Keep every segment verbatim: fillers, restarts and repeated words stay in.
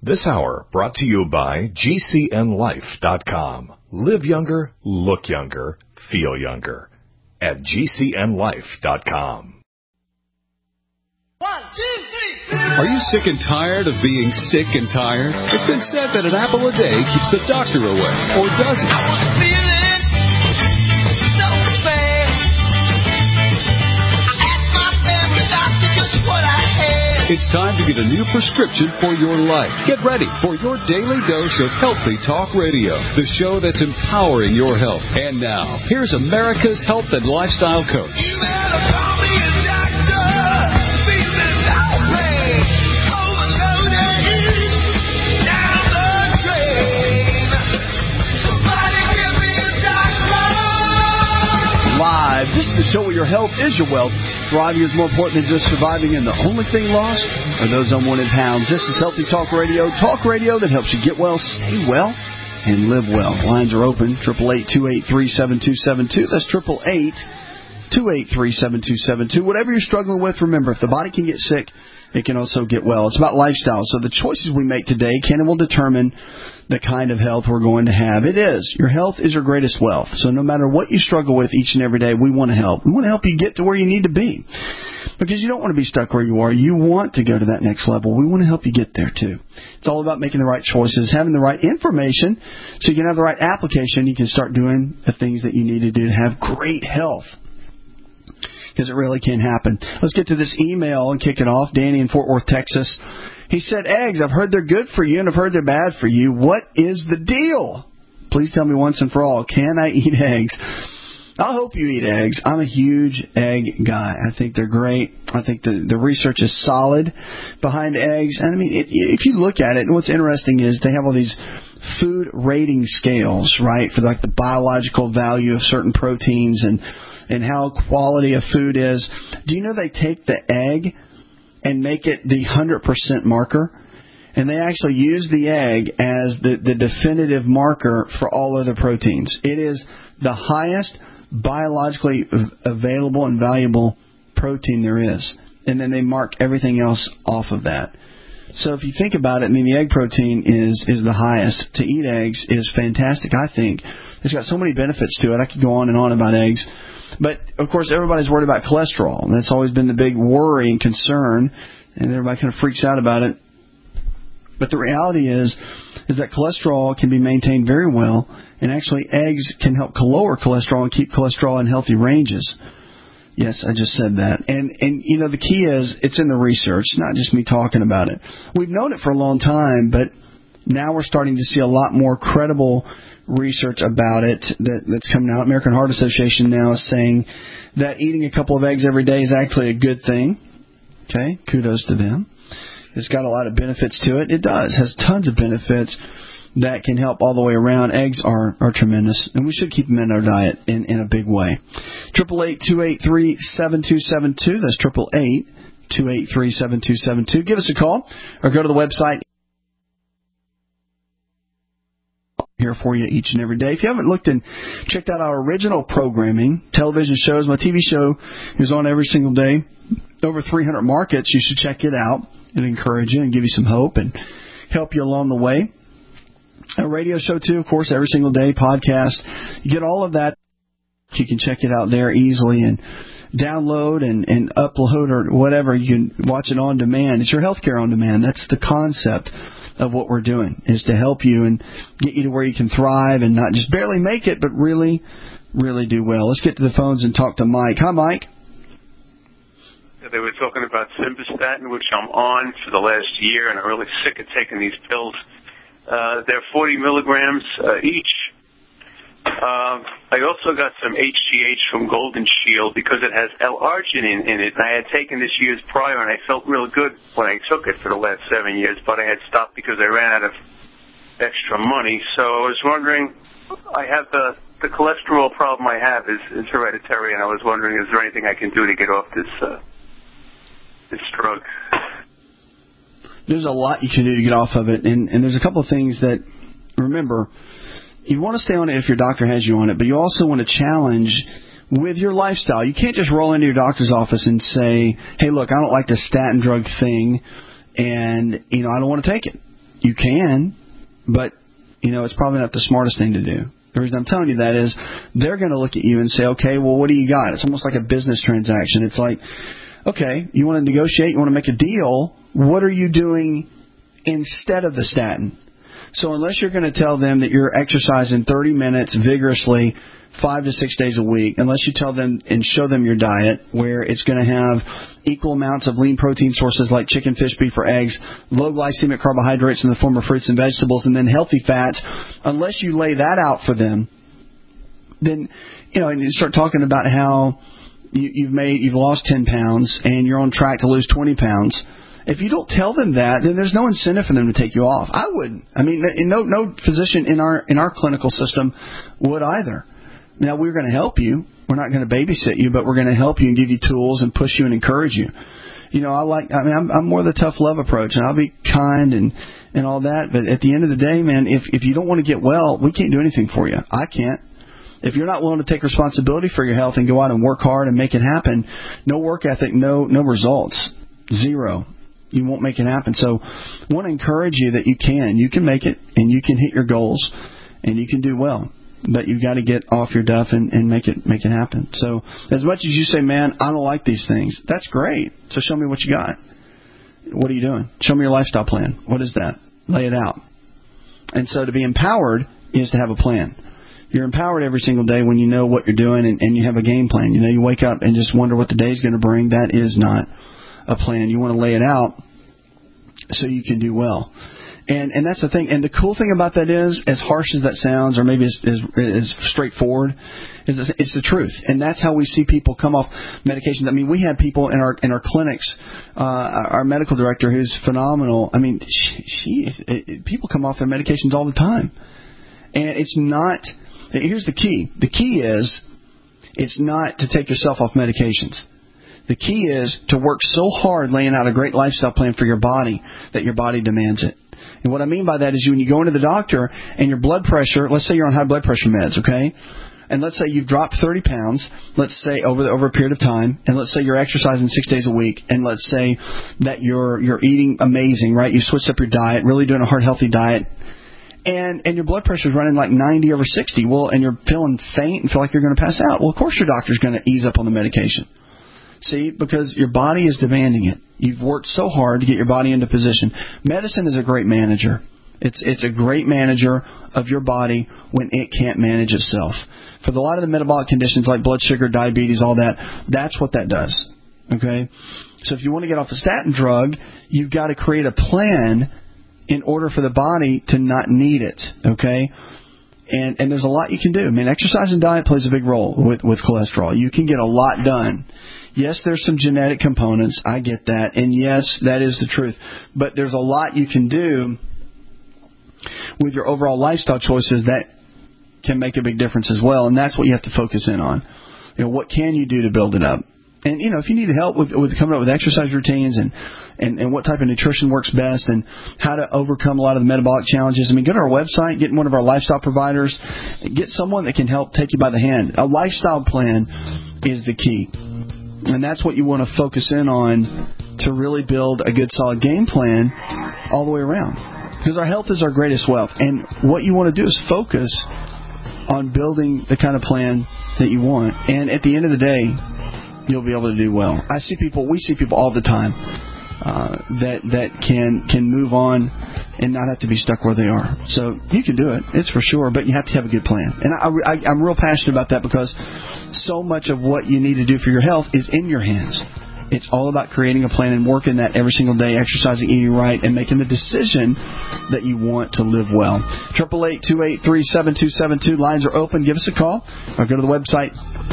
This hour brought to you by G C N life dot com. Live younger, look younger, feel younger at G C N life dot com. One, two, three. Are you sick and tired of being sick and tired? It's been said that an apple a day keeps the doctor away, or does it? I was feeling so bad. I asked my family doctor just what I had. It's time to get a new prescription for your life. Get ready for your daily dose of Healthy Talk Radio, the show that's empowering your health. And now, here's America's health and lifestyle coach. You better call me a doctor. Feeling lonely, overloaded, down the drain. Somebody give me a doctor. Live. This is the show where your health is your wealth. Thriving is more important than just surviving, and the only thing lost are those unwanted pounds. This is Healthy Talk Radio. Talk radio that helps you get well, stay well, and live well. Lines are open. eight eight eight, two eight three, seven two seven two. That's eight eight eight, two eight three, seven two seven two. Whatever you're struggling with, remember, if the body can get sick, it can also get well. It's about lifestyle. So the choices we make today can and will determine the kind of health we're going to have. It is. Your health is your greatest wealth. So no matter what you struggle with each and every day, we want to help. We want to help you get to where you need to be. Because you don't want to be stuck where you are. You want to go to that next level. We want to help you get there, too. It's all about making the right choices, having the right information, so you can have the right application. You can start doing the things that you need to do to have great health. Because it really can happen. Let's get to this email and kick it off. Danny in Fort Worth, Texas. He said, eggs, I've heard they're good for you and I've heard they're bad for you. What is the deal? Please tell me once and for all, can I eat eggs? I hope you eat eggs. I'm a huge egg guy. I think they're great. I think the, the research is solid behind eggs. And, I mean, it, if you look at it, and what's interesting is they have all these food rating scales, right, for like the biological value of certain proteins and, and how quality of food is. Do you know they take the egg and make it the one hundred percent marker? And they actually use the egg as the, the definitive marker for all other proteins. It is the highest biologically available and valuable protein there is. And then they mark everything else off of that. So if you think about it, I mean, the egg protein is, is the highest. To eat eggs is fantastic, I think. It's got so many benefits to it. I could go on and on about eggs. But, of course, everybody's worried about cholesterol. And that's always been the big worry and concern. And everybody kind of freaks out about it. But the reality is, is that cholesterol can be maintained very well. And actually, eggs can help lower cholesterol and keep cholesterol in healthy ranges. Yes, I just said that. And, and you know, the key is it's in the research, not just me talking about it. We've known it for a long time, but now we're starting to see a lot more credible research about it that, that's coming out. American Heart Association now is saying that eating a couple of eggs every day is actually a good thing. Okay, kudos to them. It's got a lot of benefits to it. It does. It has tons of benefits that can help all the way around. Eggs are, are tremendous, and we should keep them in our diet in, in a big way. eight eight eight, two eight three, seven two seven two. That's eight eight eight, two eight three, seven two seven two. Give us a call or go to the website here for you each and every day. If you haven't looked and checked out our original programming, television shows, my T V show is on every single day. Over three hundred markets. You should check it out and encourage you and give you some hope and help you along the way. A radio show, too, of course, every single day, podcast. You get all of that. You can check it out there easily and download and, and upload or whatever. You can watch it on demand. It's your healthcare on demand. That's the concept of what we're doing, is to help you and get you to where you can thrive and not just barely make it, but really, really do well. Let's get to the phones and talk to Mike. Hi, Mike. They were talking about Simvastatin, which I'm on for the last year, and I'm really sick of taking these pills. Uh, they're forty milligrams uh, each. Uh, I also got some H G H from Golden Shield because it has L-arginine in it. I had taken this years prior, and I felt real good when I took it for the last seven years, but I had stopped because I ran out of extra money. So I was wondering, I have the, the cholesterol problem I have is, is hereditary, and I was wondering, is there anything I can do to get off this uh, this drug? There's a lot you can do to get off of it, and, and there's a couple of things that, remember, you want to stay on it if your doctor has you on it, but you also want to challenge with your lifestyle. You can't just roll into your doctor's office and say, hey, look, I don't like the statin drug thing, and, you know, I don't want to take it. you can, but, you know, it's probably not the smartest thing to do. The reason I'm telling you that is they're going to look at you and say, okay, well, what do you got? It's almost like a business transaction. It's like, okay, you want to negotiate, you want to make a deal. What are you doing instead of the statin? So unless you're going to tell them that you're exercising thirty minutes vigorously five to six days a week, unless you tell them and show them your diet where it's going to have equal amounts of lean protein sources like chicken, fish, beef, or eggs, low glycemic carbohydrates in the form of fruits and vegetables, and then healthy fats, unless you lay that out for them, then, you know, and you start talking about how you, you've made, you've lost ten pounds and you're on track to lose twenty pounds. If you don't tell them that, then there's no incentive for them to take you off. I wouldn't. I mean, no, no physician in our in our clinical system would either. Now, we're going to help you. We're not going to babysit you, but we're going to help you and give you tools and push you and encourage you. You know, I like, I mean, I'm, I'm more the tough love approach, and I'll be kind and, and all that. But at the end of the day, man, if, if you don't want to get well, we can't do anything for you. I can't. If you're not willing to take responsibility for your health and go out and work hard and make it happen, no work ethic, no, no results, zero. You won't make it happen. So I want to encourage you that you can. You can make it, and you can hit your goals, and you can do well. But you've got to get off your duff and, and make it make it happen. So as much as you say, man, I don't like these things, that's great. So show me what you got. What are you doing? Show me your lifestyle plan. What is that? Lay it out. And so to be empowered is to have a plan. You're empowered every single day when you know what you're doing and, and you have a game plan. You know, you wake up and just wonder what the day's going to bring. That is not a plan. You want to lay it out so you can do well. And and that's the thing. And the cool thing about that is, as harsh as that sounds, or maybe as, as, as straightforward, is it's the truth. And that's how we see people come off medications. I mean, we have people in our in our clinics. Uh, our medical director, who's phenomenal. I mean, she, she it, people come off their medications all the time. And it's not. Here's the key. The key is, it's not to take yourself off medications. The key is to work so hard laying out a great lifestyle plan for your body that your body demands it. And what I mean by that is, when you go into the doctor and your blood pressure, let's say you're on high blood pressure meds, okay? And let's say you've dropped thirty pounds, let's say over the, over a period of time, and let's say you're exercising six days a week, and let's say that you're you're eating amazing, right? You switched up your diet, really doing a heart healthy diet, and and your blood pressure is running like ninety over sixty. Well, and you're feeling faint and feel like you're going to pass out. Well, of course your doctor's going to ease up on the medication. See, because your body is demanding it. You've worked so hard to get your body into position. Medicine is a great manager. It's it's a great manager of your body when it can't manage itself. For a lot of the metabolic conditions like blood sugar, diabetes, all that, that's what that does. Okay? So if you want to get off the statin drug, you've got to create a plan in order for the body to not need it. Okay? And and there's a lot you can do. I mean, exercise and diet plays a big role with, with cholesterol. You can get a lot done. Yes, there's some genetic components. I get that. And yes, that is the truth. But there's a lot you can do with your overall lifestyle choices that can make a big difference as well. And that's what you have to focus in on. You know, what can you do to build it up? And, you know, if you need help with, with coming up with exercise routines and, and, and what type of nutrition works best and how to overcome a lot of the metabolic challenges, I mean, go to our website, get one of our lifestyle providers, get someone that can help take you by the hand. A lifestyle plan is the key. And that's what you want to focus in on to really build a good, solid game plan all the way around. Because our health is our greatest wealth. And what you want to do is focus on building the kind of plan that you want. And at the end of the day, you'll be able to do well. I see people, we see people all the time uh, that that can can move on and not have to be stuck where they are. So you can do it, it's for sure, but you have to have a good plan. And I, I, I'm real passionate about that because so much of what you need to do for your health is in your hands. It's all about creating a plan and working that every single day, exercising, eating right, and making the decision that you want to live well. eight eight eight, two eight three, seven two seven two. Lines are open. Give us a call or go to the website.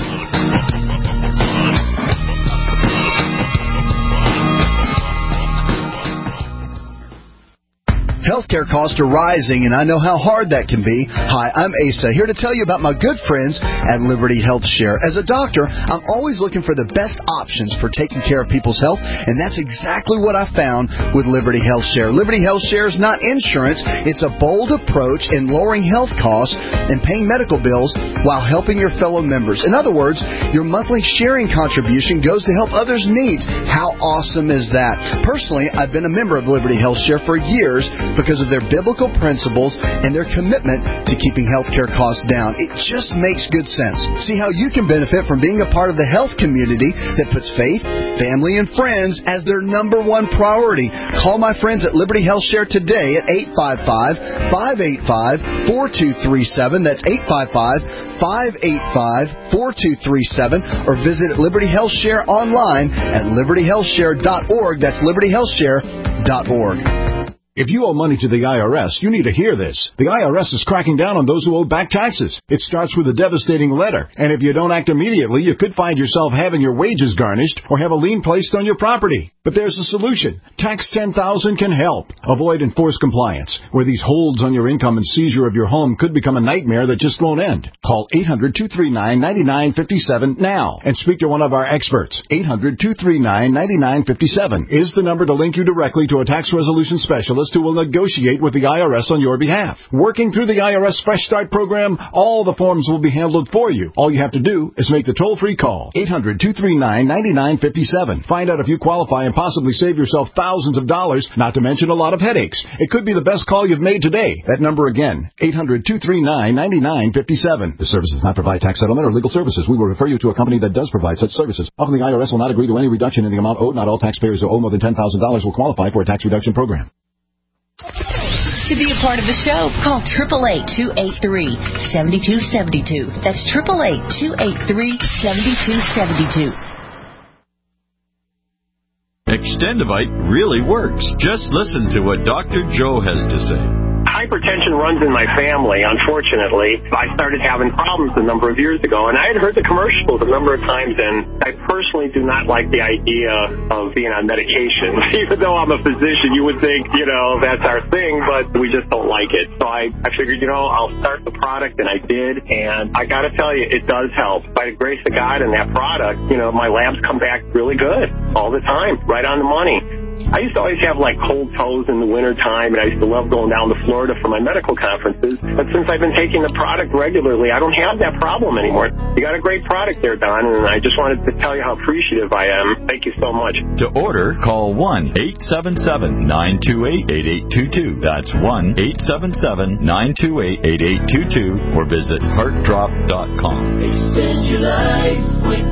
Healthcare costs are rising, and I know how hard that can be. Hi, I'm Asa, here to tell you about my good friends at Liberty Health Share. As a doctor, I'm always looking for the best options for taking care of people's health, and that's exactly what I found with Liberty Health Share. Liberty Health Share is not insurance. It's a bold approach in lowering health costs and paying medical bills while helping your fellow members. In other words, your monthly sharing contribution goes to help others' needs. How awesome is that? Personally, I've been a member of Liberty Health Share for years, because of their biblical principles and their commitment to keeping healthcare costs down. It just makes good sense. See how you can benefit from being a part of the health community that puts faith, family, and friends as their number one priority. Call my friends at Liberty Health Share today at eight five five, five eight five, four two three seven. That's eight five five, five eight five, four two three seven. Or visit Liberty Health Share online at liberty health share dot org. That's liberty health share dot org. If you owe money to the I R S, you need to hear this. The I R S is cracking down on those who owe back taxes. It starts with a devastating letter, and if you don't act immediately, you could find yourself having your wages garnished or have a lien placed on your property. But there's a solution. Tax ten thousand can help. Avoid enforced compliance, where these holds on your income and seizure of your home could become a nightmare that just won't end. Call eight hundred, two three nine, nine nine five seven now and speak to one of our experts. eight hundred, two three nine, nine nine five seven is the number to link you directly to a tax resolution specialist who will negotiate with the I R S on your behalf. Working through the I R S Fresh Start program, all the forms will be handled for you. All you have to do is make the toll-free call. eight hundred, two three nine, nine nine five seven. Find out if you qualify and possibly save yourself thousands of dollars, not to mention a lot of headaches. It could be the best call you've made today. That number again, eight hundred, two three nine, nine nine five seven. The service does not provide tax settlement or legal services. We will refer you to a company that does provide such services. Often the I R S will not agree to any reduction in the amount owed. Not all taxpayers who owe more than ten thousand dollars will qualify for a tax reduction program. To be a part of the show, call eight eight eight, two eight three, seven two seven two. That's eight eight eight, two eight three, seven two seven two. Extendivite really works. Just listen to what Doctor Joe has to say. Hypertension runs in my family, unfortunately. I started having problems a number of years ago, and I had heard the commercials a number of times, and I personally do not like the idea of being on medication. Even though I'm a physician, you would think, you know, that's our thing, but we just don't like it. So I, I figured, you know, I'll start the product, and I did, and I got to tell you, it does help. By the grace of God and that product, you know, my labs come back really good all the time, right on the money. I used to always have, like, cold toes in the wintertime, and I used to love going down to Florida for my medical conferences. But since I've been taking the product regularly, I don't have that problem anymore. You got a great product there, Don, and I just wanted to tell you how appreciative I am. Thank you so much. To order, call one eight seven seven, nine two eight, eight eight two two. That's one eight seven seven, nine two eight, eight eight two two, or visit heart drop dot com. Extend your life with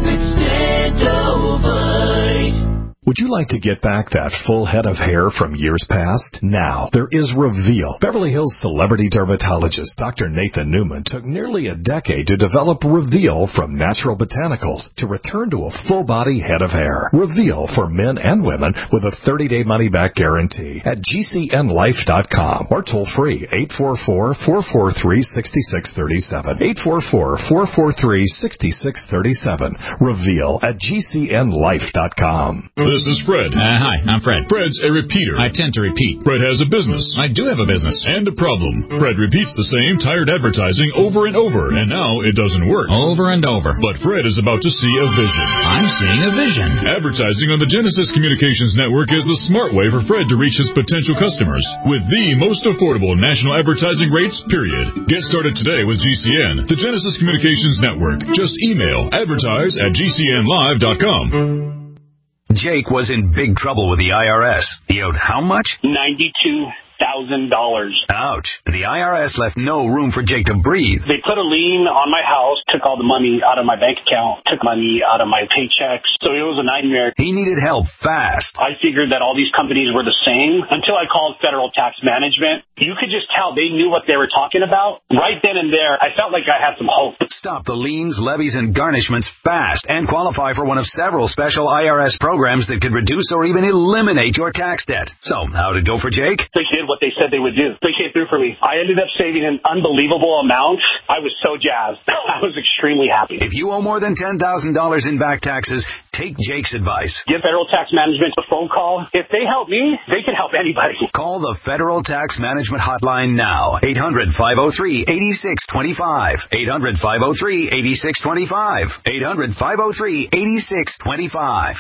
Extendivite. Would you like to get back that full head of hair from years past? Now, there is Reveal. Beverly Hills celebrity dermatologist Doctor Nathan Newman took nearly a decade to develop Reveal from natural botanicals to return to a full-body head of hair. Reveal for men and women with a thirty-day money-back guarantee at G C N life dot com or toll-free eight four four, four four three, six six three seven. eight four four, four four three, six six three seven. Reveal at G C N life dot com. This is Fred. Uh, hi, I'm Fred. Fred's a repeater. I tend to repeat. Fred has a business. I do have a business. And a problem. Fred repeats the same tired advertising over and over, and now it doesn't work. Over and over. But Fred is about to see a vision. I'm seeing a vision. Advertising on the Genesis Communications Network is the smart way for Fred to reach his potential customers with the most affordable national advertising rates, period. Get started today with G C N, the Genesis Communications Network. Just email advertise at G C N live dot com. Jake was in big trouble with the I R S. He owed how much? ninety-two thousand dollars. Ouch. The I R S left no room for Jake to breathe. They put a lien on my house, took all the money out of my bank account, took money out of my paychecks. So it was a nightmare. He needed help fast. I figured that all these companies were the same until I called Federal Tax Management. You could just tell they knew what they were talking about. Right then and there, I felt like I had some hope. Stop the liens, levies, and garnishments fast and qualify for one of several special I R S programs that could reduce or even eliminate your tax debt. So, how'd it go for Jake? They did what they said they would do. They came through for me. I ended up saving an unbelievable amount. I was so jazzed. I was extremely happy. If you owe more than ten thousand dollars in back taxes, take Jake's advice. Give Federal Tax Management a phone call. If they help me, they can help anybody. Call the Federal Tax Management Hotline now. eight hundred, five oh three, eight six two five. eight hundred, five oh three, eight six two five. eight hundred, five oh three, eight six two five.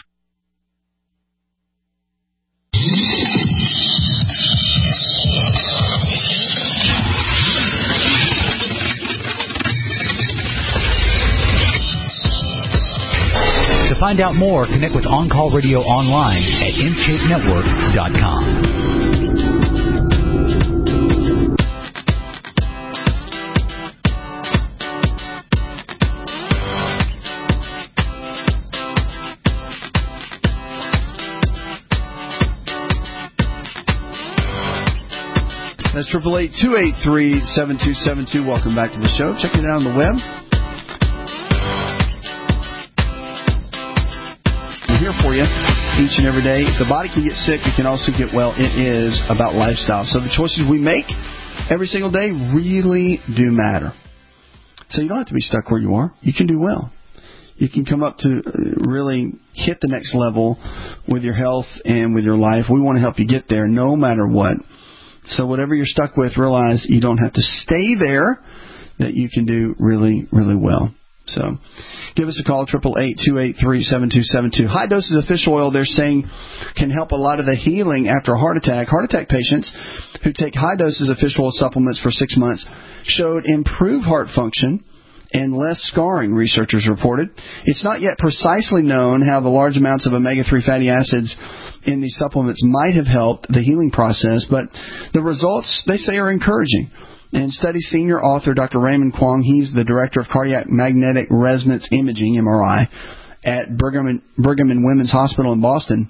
To find out more, connect with On Call Radio online at m shape network dot com. That's eight eight eight, two eight three, seven two seven two. Welcome back to the show. Check it out on the web. We're here for you each and every day. If the body can get sick, it can also get well. It is about lifestyle. So the choices we make every single day really do matter. So you don't have to be stuck where you are. You can do well. You can come up to really hit the next level with your health and with your life. We want to help you get there no matter what. So whatever you're stuck with, realize you don't have to stay there, that you can do really, really well. So give us a call, eight eight eight, two eight three, seven two seven two. High doses of fish oil, they're saying, can help a lot of the healing after a heart attack. Heart attack patients who take high doses of fish oil supplements for six months showed improved heart function and less scarring, researchers reported. It's not yet precisely known how the large amounts of omega three fatty acids in these supplements might have helped the healing process, but the results, they say, are encouraging. And study senior author Doctor Raymond Kwong, he's the director of cardiac magnetic resonance imaging, M R I, at Brigham and, Brigham and Women's Hospital in Boston.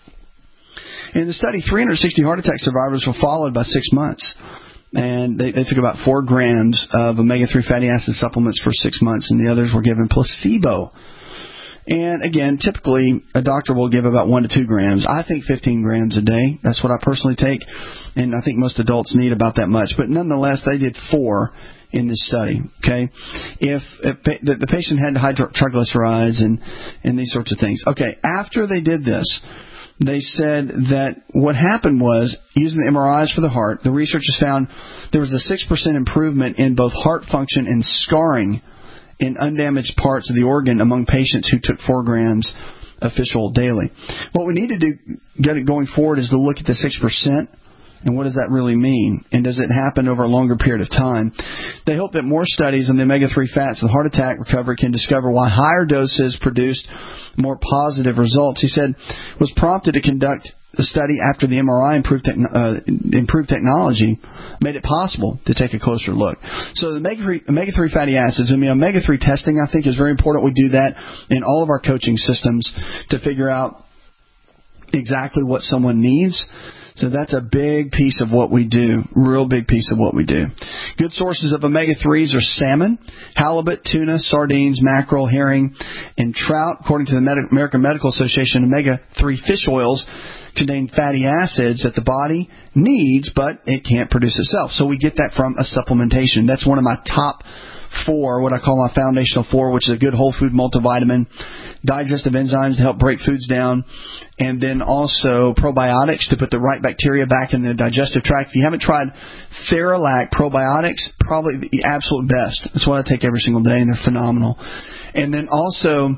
In the study, three hundred sixty heart attack survivors were followed by six months. And they, they took about four grams of omega three fatty acid supplements for six months, and the others were given placebo. And again, typically a doctor will give about one to two grams. I think fifteen grams a day. That's what I personally take, and I think most adults need about that much. But nonetheless, they did four in this study. Okay, if, if the, the patient had high triglycerides and and these sorts of things. Okay, after they did this, they said that what happened was, using the M R Is for the heart, the researchers found there was a six percent improvement in both heart function and scarring in undamaged parts of the organ among patients who took four grams of fish oil daily. What we need to do get it going forward is to look at the six percent and what does that really mean, and does it happen over a longer period of time. They hope that more studies on the omega three fats and heart attack recovery can discover why higher doses produced more positive results. He said was prompted to conduct a study after the M R I improved, te- uh, improved technology made it possible to take a closer look. So the omega three fatty acids, I mean, omega three testing, I think, is very important. We do that in all of our coaching systems to figure out exactly what someone needs. So that's a big piece of what we do, real big piece of what we do. Good sources of omega threes are salmon, halibut, tuna, sardines, mackerel, herring, and trout. According to the Medi- American Medical Association, omega three fish oils contain fatty acids that the body needs, but it can't produce itself. So we get that from a supplementation. That's one of my top four, what I call my foundational four, which is a good whole food multivitamin, digestive enzymes to help break foods down, and then also probiotics to put the right bacteria back in the digestive tract. If you haven't tried Theralac probiotics, probably the absolute best. That's what I take every single day, and they're phenomenal. And then also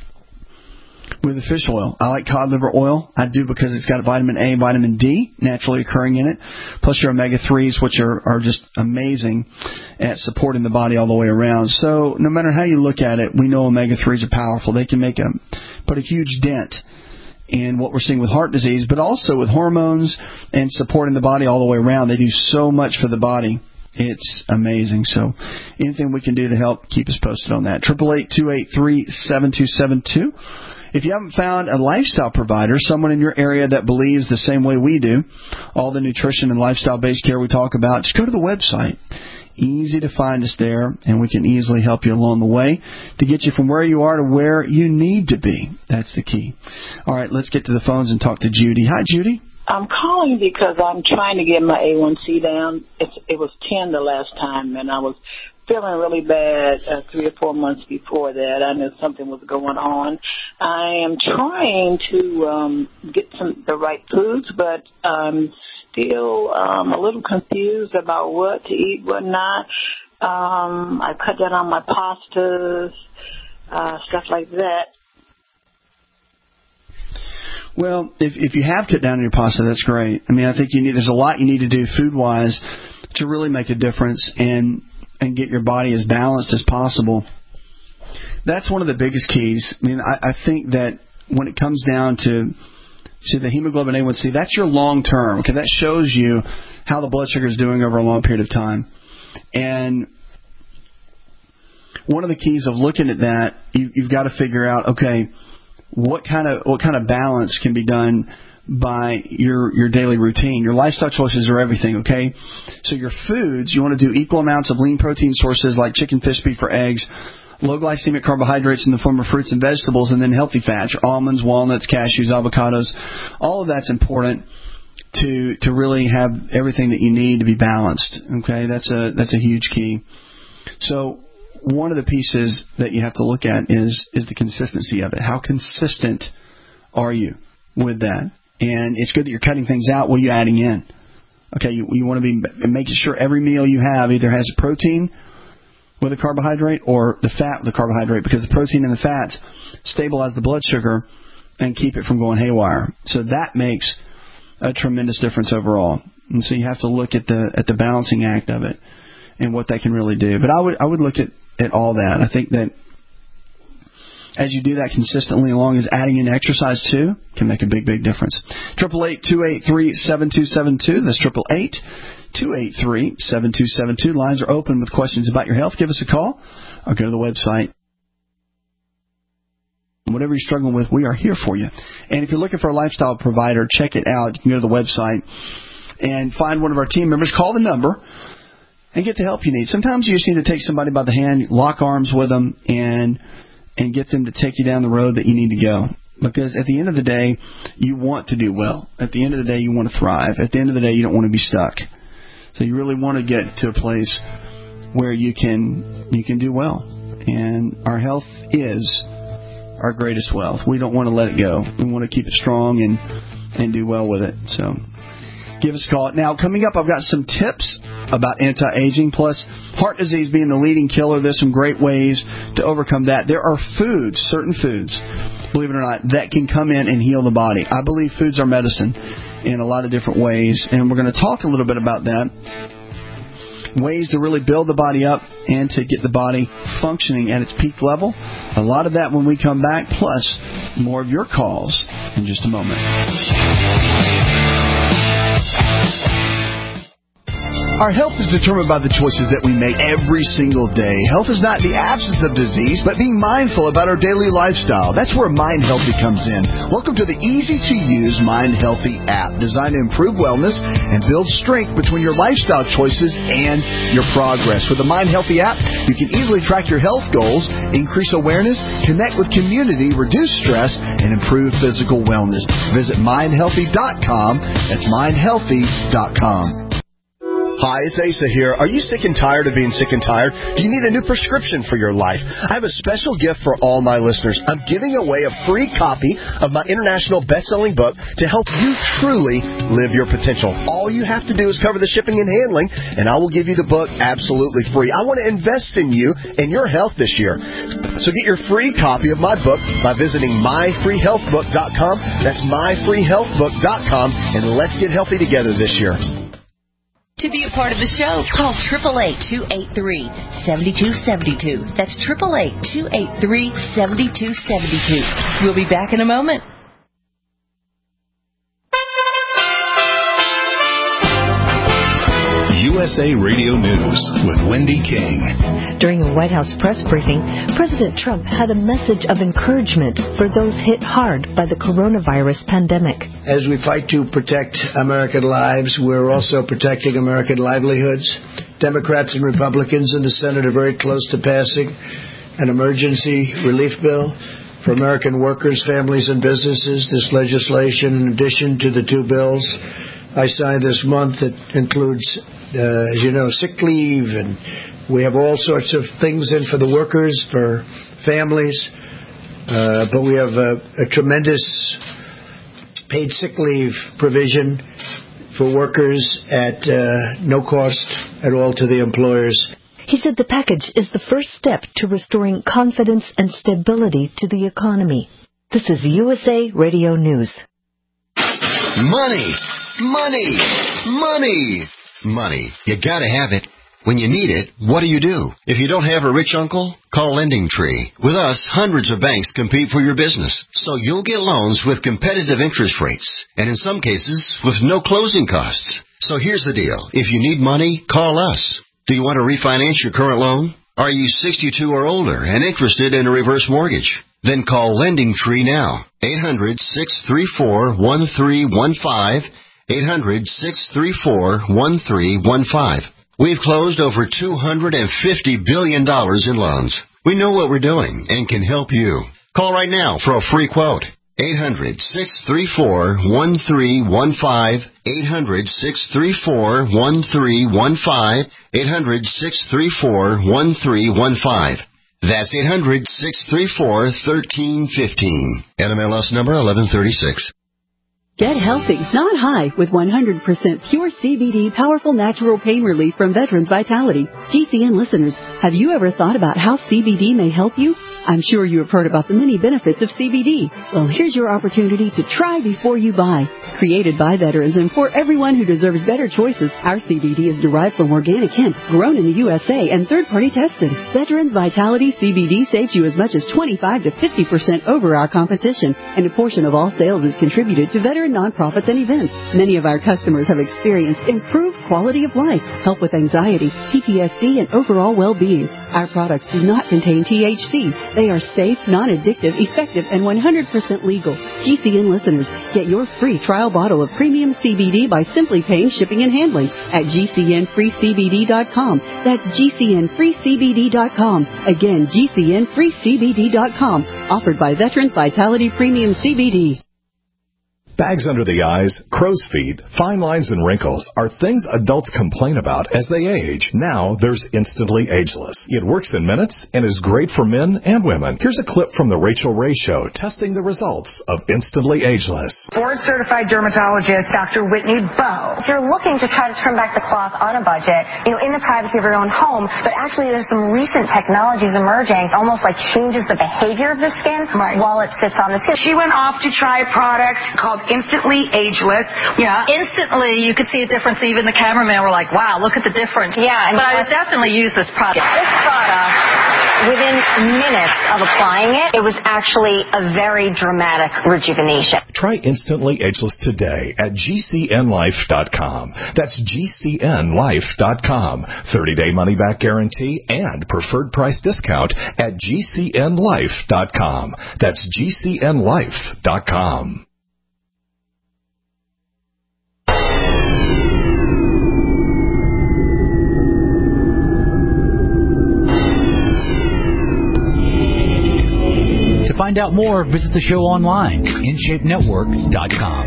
with the fish oil, I like cod liver oil. I do because it's got vitamin A, vitamin D naturally occurring in it, plus your omega threes, which are, are just amazing at supporting the body all the way around. So no matter how you look at it, we know omega threes are powerful. They can make a put a huge dent in what we're seeing with heart disease, but also with hormones and supporting the body all the way around. They do so much for the body. It's amazing. So anything we can do to help, keep us posted on that. eight eight eight, two eight three, seven two seven two. If you haven't found a lifestyle provider, someone in your area that believes the same way we do, all the nutrition and lifestyle-based care we talk about, just go to the website. Easy to find us there, and we can easily help you along the way to get you from where you are to where you need to be. That's the key. All right, let's get to the phones and talk to Judy. Hi, Judy. I'm calling because I'm trying to get my A one C down. It's, it was ten the last time, and I was feeling really bad uh, three or four months before that. I knew something was going on. I am trying to um, get some the right foods, but I'm still um, a little confused about what to eat, what not. Um, I cut down on my pastas, uh, stuff like that. Well, if if you have cut down on your pasta, that's great. I mean, I think you need there's a lot you need to do food-wise to really make a difference and and get your body as balanced as possible. That's one of the biggest keys. I mean, I, I think that when it comes down to to the hemoglobin A one C, that's your long term. Okay, that shows you how the blood sugar is doing over a long period of time. And one of the keys of looking at that, you, you've got to figure out, okay, what kind of what kind of balance can be done by your your daily routine. Your lifestyle choices are everything, okay? So your foods, you want to do equal amounts of lean protein sources like chicken, fish, beef, or eggs, low glycemic carbohydrates in the form of fruits and vegetables, and then healthy fats, your almonds, walnuts, cashews, avocados. All of that's important to to really have everything that you need to be balanced, okay? That's a that's a huge key. So one of the pieces that you have to look at is is the consistency of it. How consistent are you with that? And it's good that you're cutting things out. What are you adding in? Okay, you, you want to be making sure every meal you have either has a protein with a carbohydrate or the fat with a carbohydrate, because the protein and the fats stabilize the blood sugar and keep it from going haywire. So that makes a tremendous difference overall. And so you have to look at the at the balancing act of it and what that can really do. But I would I would look at, at all that. I think that as you do that consistently, along as adding in exercise too, can make a big, big difference. Triple eight two eight three seven two seven two. That's triple eight two eight three seven two seven two. Lines are open with questions about your health. Give us a call or go to the website. Whatever you're struggling with, we are here for you. And if you're looking for a lifestyle provider, check it out. You can go to the website and find one of our team members. Call the number and get the help you need. Sometimes you just need to take somebody by the hand, lock arms with them, and and get them to take you down the road that you need to go. Because at the end of the day, you want to do well. At the end of the day, you want to thrive. At the end of the day, you don't want to be stuck. So you really want to get to a place where you can you can do well. And our health is our greatest wealth. We don't want to let it go. We want to keep it strong and, and do well with it. So give us a call. Now, coming up, I've got some tips about anti-aging, plus heart disease being the leading killer. There's some great ways to overcome that. There are foods, certain foods, believe it or not, that can come in and heal the body. I believe foods are medicine in a lot of different ways, and we're going to talk a little bit about that. Ways to really build the body up and to get the body functioning at its peak level. A lot of that when we come back, plus more of your calls in just a moment. Our health is determined by the choices that we make every single day. Health is not the absence of disease, but being mindful about our daily lifestyle. That's where Mind Healthy comes in. Welcome to the easy-to-use Mind Healthy app, designed to improve wellness and build strength between your lifestyle choices and your progress. With the Mind Healthy app, you can easily track your health goals, increase awareness, connect with community, reduce stress, and improve physical wellness. Visit mind healthy dot com. That's mind healthy dot com. Hi, it's Asa here. Are you sick and tired of being sick and tired? Do you need a new prescription for your life? I have a special gift for all my listeners. I'm giving away a free copy of my international best-selling book to help you truly live your potential. All you have to do is cover the shipping and handling, and I will give you the book absolutely free. I want to invest in you and your health this year. So get your free copy of my book by visiting my free health book dot com. That's my free health book dot com, and let's get healthy together this year. To be a part of the show, call eight eight eight, two eight three, seven two seven two. That's eight eight eight, two eight three, seven two seven two. We'll be back in a moment. U S A Radio News with Wendy King. During a White House press briefing, President Trump had a message of encouragement for those hit hard by the coronavirus pandemic. As we fight to protect American lives, we're also protecting American livelihoods. Democrats and Republicans in the Senate are very close to passing an emergency relief bill for American workers, families, and businesses. This legislation, in addition to the two bills I signed this month, it includes, uh, as you know, sick leave, and we have all sorts of things in for the workers, for families, uh, but we have a, a tremendous paid sick leave provision for workers at uh, no cost at all to the employers. He said the package is the first step to restoring confidence and stability to the economy. This is U S A Radio News. Money! Money! Money! Money. You gotta have it. When you need it, what do you do? If you don't have a rich uncle, call LendingTree. With us, hundreds of banks compete for your business, so you'll get loans with competitive interest rates, and in some cases, with no closing costs. So here's the deal. If you need money, call us. Do you want to refinance your current loan? Are you sixty-two or older and interested in a reverse mortgage? Then call Lending Tree now. eight hundred, six three four, one three one five. eight hundred, six three four, one three one five. We've closed over two hundred fifty billion dollars in loans. We know what we're doing and can help you. Call right now for a free quote. eight hundred, six three four, one three one five. eight hundred, six three four, one three one five. eight hundred, six three four, one three one five. That's eight hundred, six three four, one three one five. N M L S number eleven thirty-six. Get healthy, not high, with one hundred percent pure C B D powerful natural pain relief from Veterans Vitality. G C N listeners, have you ever thought about how C B D may help you? I'm sure you have heard about the many benefits of C B D. Well, here's your opportunity to try before you buy. Created by veterans and for everyone who deserves better choices, our C B D is derived from organic hemp, grown in the U S A and third-party tested. Veterans Vitality C B D saves you as much as twenty-five to fifty percent over our competition, and a portion of all sales is contributed to veteran nonprofits and events. Many of our customers have experienced improved quality of life, help with anxiety, P T S D, and overall well-being. Our products do not contain T H C. They are safe, non-addictive, effective, and one hundred percent legal. G C N listeners, get your free trial bottle of premium C B D by simply paying shipping and handling at G C N free C B D dot com. That's G C N free C B D dot com. Again, G C N free C B D dot com. Offered by Veterans Vitality Premium C B D. Bags under the eyes, crow's feet, fine lines, and wrinkles are things adults complain about as they age. Now there's Instantly Ageless. It works in minutes and is great for men and women. Here's a clip from the Rachel Ray Show testing the results of Instantly Ageless. Board-certified dermatologist Doctor Whitney Bowe. If you're looking to try to trim back the cloth on a budget, you know, in the privacy of your own home, but actually there's some recent technologies emerging, almost like changes the behavior of the skin right. while it sits on the skin. She went off to try a product called Instantly Ageless. Yeah, instantly you could see a difference. Even the cameraman were like, wow, look at the difference. Yeah. And but I would definitely use this product. This product, within minutes of applying it, it was actually a very dramatic rejuvenation. Try Instantly Ageless today at G C N life dot com. That's G C N life dot com. thirty-day money-back guarantee and preferred price discount at G C N life dot com. That's G C N life dot com. To find out more, visit the show online, in shape network dot com.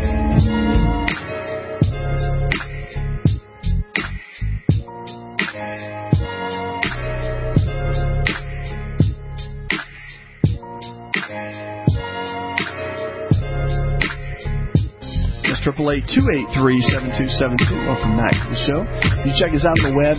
That's triple eight two eight three seven two seven two. Welcome back to the show. You check us out on the web.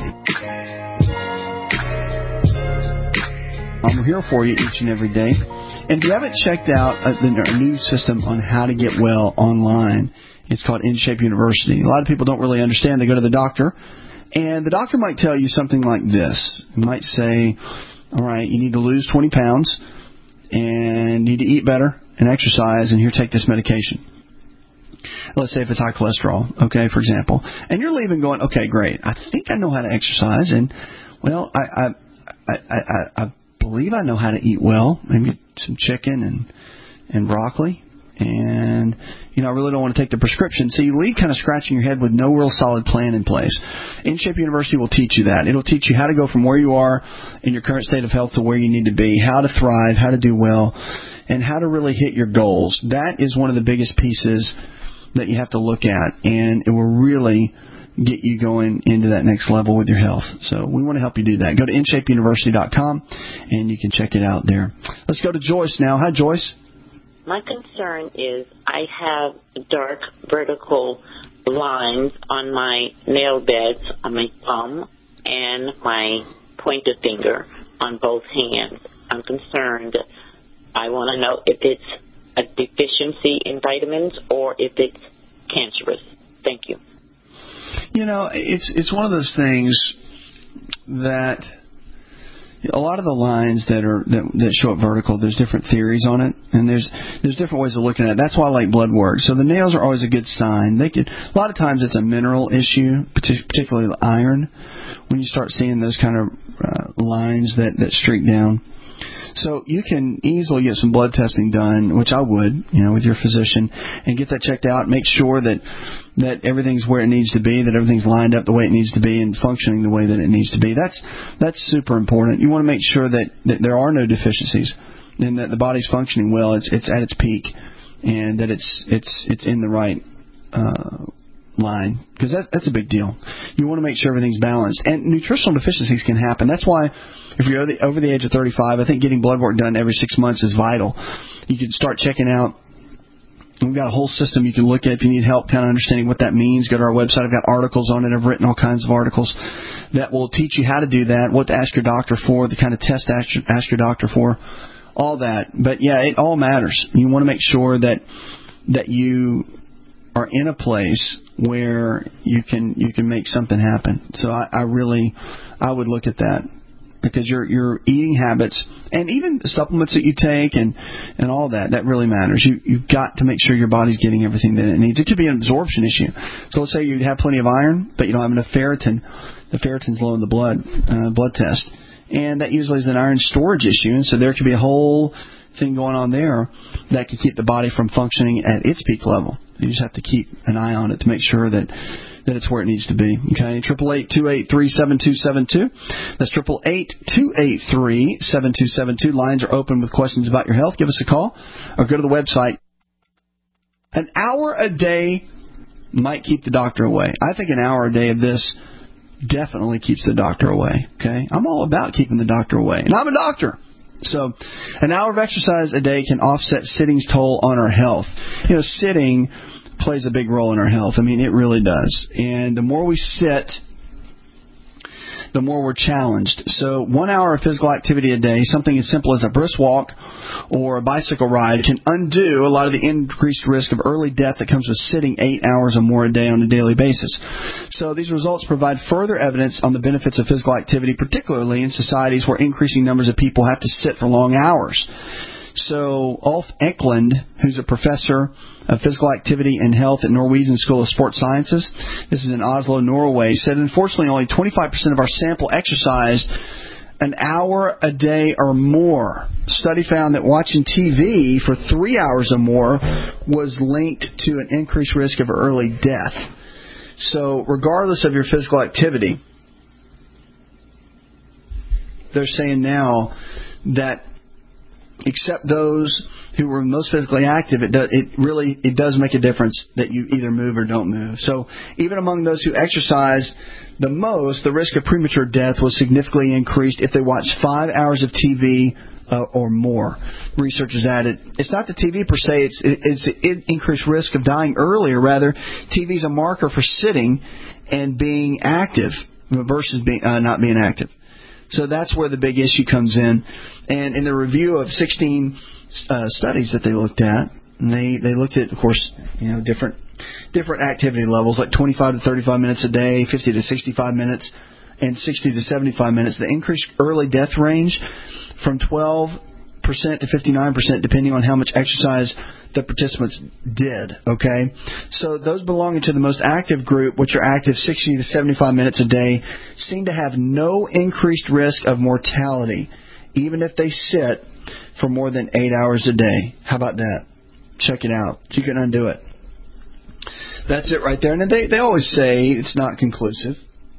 I'm here for you each and every day. And if you haven't checked out a, a new system on how to get well online, it's called InShape University. A lot of people don't really understand. They go to the doctor, and the doctor might tell you something like this. He might say, all right, you need to lose twenty pounds and need to eat better and exercise, and here, take this medication. Let's say if it's high cholesterol, okay, for example. And you're leaving going, okay, great. I think I know how to exercise, and, well, I I I, I, I believe I know how to eat well, maybe some chicken and and broccoli, and you know I really don't want to take the prescription. So you leave kind of scratching your head with no real solid plan in place. InShape University will teach you that. It'll teach you how to go from where you are in your current state of health to where you need to be, how to thrive, how to do well, and how to really hit your goals. That is one of the biggest pieces that you have to look at, and it will really get you going into that next level with your health. So we want to help you do that. Go to in shape university dot com, and you can check it out there. Let's go to Joyce now. Hi, Joyce. My concern is I have dark vertical lines on my nail beds, on my thumb, and my pointer finger on both hands. I'm concerned. I want to know if it's a deficiency in vitamins or if it's cancerous. Thank you. You know, it's it's one of those things that a lot of the lines that are that, that show up vertical, there's different theories on it, and there's there's different ways of looking at it. That's why I like blood work. So the nails are always a good sign. They could a lot of times it's a mineral issue, particularly iron. When you start seeing those kind of uh, lines that that streak down. So you can easily get some blood testing done, which I would, you know, with your physician, and get that checked out. Make sure that that everything's where it needs to be, that everything's lined up the way it needs to be, and functioning the way that it needs to be. That's that's super important. You want to make sure that, that there are no deficiencies, and that the body's functioning well. It's it's at its peak, and that it's it's it's in the right uh, line, because that, that's a big deal. You want to make sure everything's balanced, and nutritional deficiencies can happen. That's why if you're over the, over the age of thirty-five, I think getting blood work done every six months is vital. You can start checking out. We've got a whole system you can look at if you need help kind of understanding what that means. Go to our website. I've got articles on it. I've written all kinds of articles that will teach you how to do that, what to ask your doctor for, the kind of test to ask, ask your doctor for, all that. But, yeah, it all matters. You want to make sure that that you are in a place where you can you can make something happen. So I, I really I would look at that, because your your eating habits and even the supplements that you take and, and all that, that really matters. You, you've got to make sure your body's getting everything that it needs. It could be an absorption issue. So let's say you have plenty of iron, but you don't have enough ferritin. The ferritin's low in the blood, uh, blood test. And that usually is an iron storage issue. And so there could be a whole thing going on there that could keep the body from functioning at its peak level. You just have to keep an eye on it to make sure that that it's where it needs to be. Okay, triple eight two eight three seven two seven two. That's triple eight two eight three seven two seven two. Lines are open with questions about your health. Give us a call or go to the website. An hour a day might keep the doctor away. I think an hour a day of this definitely keeps the doctor away. Okay, I'm all about keeping the doctor away, and I'm a doctor. So an hour of exercise a day can offset sitting's toll on our health. You know, sitting plays a big role in our health. I mean, it really does. And the more we sit, the more we're challenged. So one hour of physical activity a day, something as simple as a brisk walk or a bicycle ride, can undo a lot of the increased risk of early death that comes with sitting eight hours or more a day on a daily basis. So these results provide further evidence on the benefits of physical activity, particularly in societies where increasing numbers of people have to sit for long hours. So Ulf Eklund, who's a professor of physical activity and health at Norwegian School of Sports Sciences, this is in Oslo, Norway, said unfortunately only twenty-five percent of our sample exercised an hour a day or more. Study found that watching T V for three hours or more was linked to an increased risk of early death. So regardless of your physical activity, they're saying now that except those who were most physically active, it does, it really it does make a difference that you either move or don't move. So even among those who exercise the most, the risk of premature death was significantly increased if they watched five hours of T V uh, or more. Researchers added, it's not the T V per se, it's it's an increased risk of dying earlier. Rather, T V is a marker for sitting and being active versus being uh, not being active. So that's where the big issue comes in. And in the review of sixteen uh, studies that they looked at, and they, they looked at, of course, you know, different different activity levels, like twenty-five to thirty-five minutes a day, fifty to sixty-five minutes, and sixty to seventy-five minutes. The increased early death range from twelve percent to fifty-nine percent, depending on how much exercise the participants did, okay? So those belonging to the most active group, which are active sixty to seventy-five minutes a day, seem to have no increased risk of mortality, even if they sit for more than eight hours a day. How about that? Check it out. So you can undo it. That's it right there. And they, they always say it's not conclusive.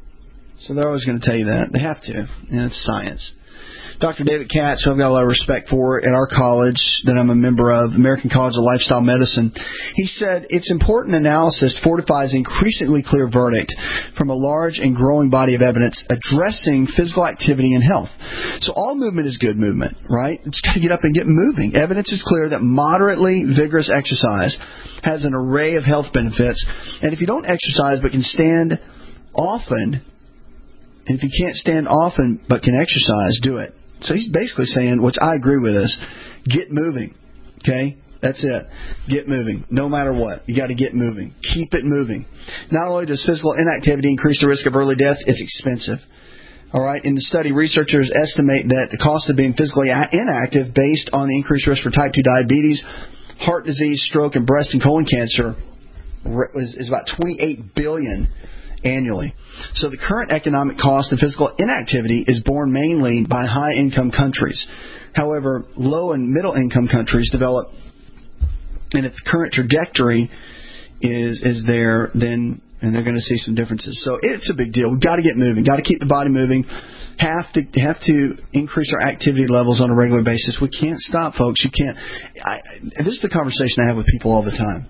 So they're always going to tell you that. They have to. And it's science. Doctor David Katz, who I've got a lot of respect for at our college that I'm a member of, American College of Lifestyle Medicine, he said its important analysis fortifies an increasingly clear verdict from a large and growing body of evidence addressing physical activity and health. So all movement is good movement, right? It's got to get up and get moving. Evidence is clear that moderately vigorous exercise has an array of health benefits, and if you don't exercise but can stand often, and if you can't stand often but can exercise, do it. So he's basically saying, which I agree with this, get moving. Okay? That's it. Get moving. No matter what. You got to get moving. Keep it moving. Not only does physical inactivity increase the risk of early death, it's expensive. All right? In the study, researchers estimate that the cost of being physically inactive based on the increased risk for type two diabetes, heart disease, stroke, and breast and colon cancer is about twenty-eight billion dollars annually. So the current economic cost of physical inactivity is borne mainly by high-income countries. However, low- and middle-income countries develop, and if the current trajectory is is there, then and they're going to see some differences. So it's a big deal. We've got to get moving. Got to keep the body moving. Have to have to increase our activity levels on a regular basis. We can't stop, folks. You can't. I, this is the conversation I have with people all the time.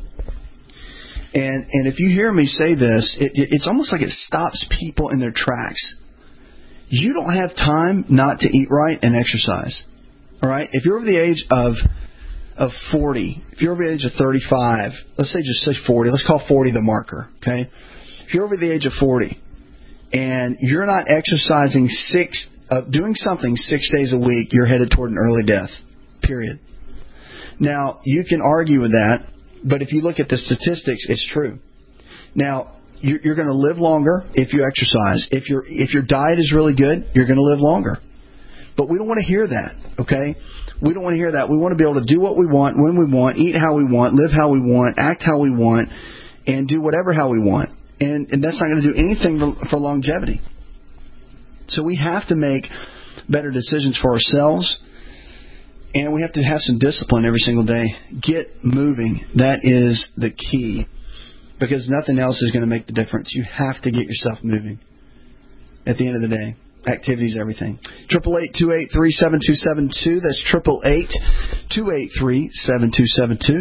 And and if you hear me say this, it, it, it's almost like it stops people in their tracks. You don't have time not to eat right and exercise. All right? If you're over the age of of forty, if you're over the age of thirty-five, let's say just say forty. Let's call forty the marker. Okay? If you're over the age of forty and you're not exercising six, uh, doing something six days a week, you're headed toward an early death. Period. Now you can argue with that. But if you look at the statistics, it's true. Now, you're going to live longer if you exercise. If your if your diet is really good, you're going to live longer. But we don't want to hear that, okay? We don't want to hear that. We want to be able to do what we want, when we want, eat how we want, live how we want, act how we want, and do whatever how we want. And, and that's not going to do anything for, for longevity. So we have to make better decisions for ourselves. And we have to have some discipline every single day. Get moving. That is the key. Because nothing else is going to make the difference. You have to get yourself moving. At the end of the day, activity is everything. eight eight eight, two eight three, seven two seven two. That's eight eight eight, two eight three, seven two seven two.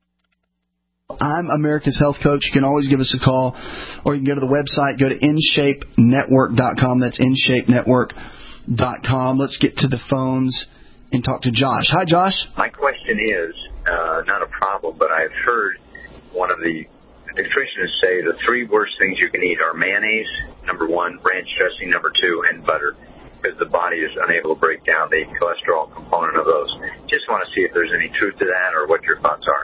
I'm America's Health Coach. You can always give us a call. Or you can go to the website. Go to in shape network dot com. That's in shape network dot com. Let's get to the phones and talk to Josh. Hi, Josh. My question is, uh, not a problem, but I've heard one of the nutritionists say the three worst things you can eat are mayonnaise, number one, ranch dressing, number two, and butter, because the body is unable to break down the cholesterol component of those. Just want to see if there's any truth to that or what your thoughts are.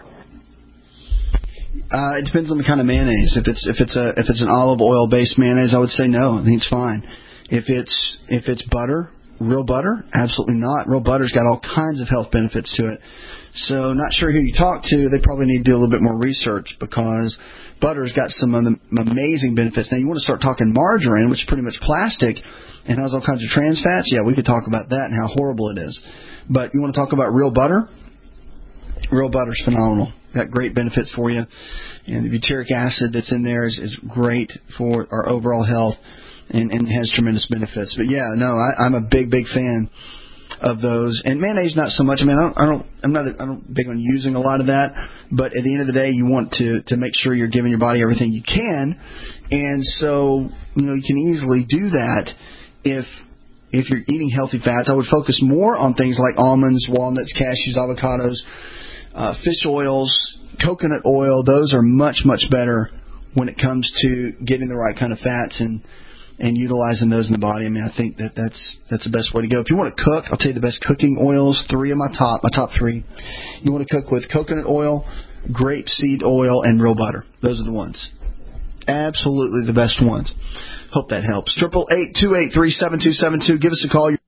Uh, it depends on the kind of mayonnaise. If it's if it's a if it's an olive oil based mayonnaise, I would say no. I think it's fine. If it's if it's butter. Real butter? Absolutely not. Real butter's got all kinds of health benefits to it. So not sure who you talk to. They probably need to do a little bit more research because butter's got some amazing benefits. Now, you want to start talking margarine, which is pretty much plastic and has all kinds of trans fats. Yeah, we could talk about that and how horrible it is. But you want to talk about real butter? Real butter's phenomenal. Got great benefits for you. And the butyric acid that's in there is, is great for our overall health. And, and has tremendous benefits. But yeah, no, I, I'm a big, big fan of those. And mayonnaise, not so much. I mean, I don't, I don't, I'm not, I don't big on using a lot of that. But at the end of the day, you want to to make sure you're giving your body everything you can. And so, you know, you can easily do that if if you're eating healthy fats. I would focus more on things like almonds, walnuts, cashews, avocados, uh, fish oils, coconut oil. Those are much, much better when it comes to getting the right kind of fats and and utilizing those in the body. I mean, I think that that's that's the best way to go. If you want to cook, I'll tell you the best cooking oils, three of my top, my top three. You want to cook with coconut oil, grapeseed oil, and real butter. Those are the ones. Absolutely the best ones. Hope that helps. eight eight eight, two eight three, seven two seven two. Give us a call.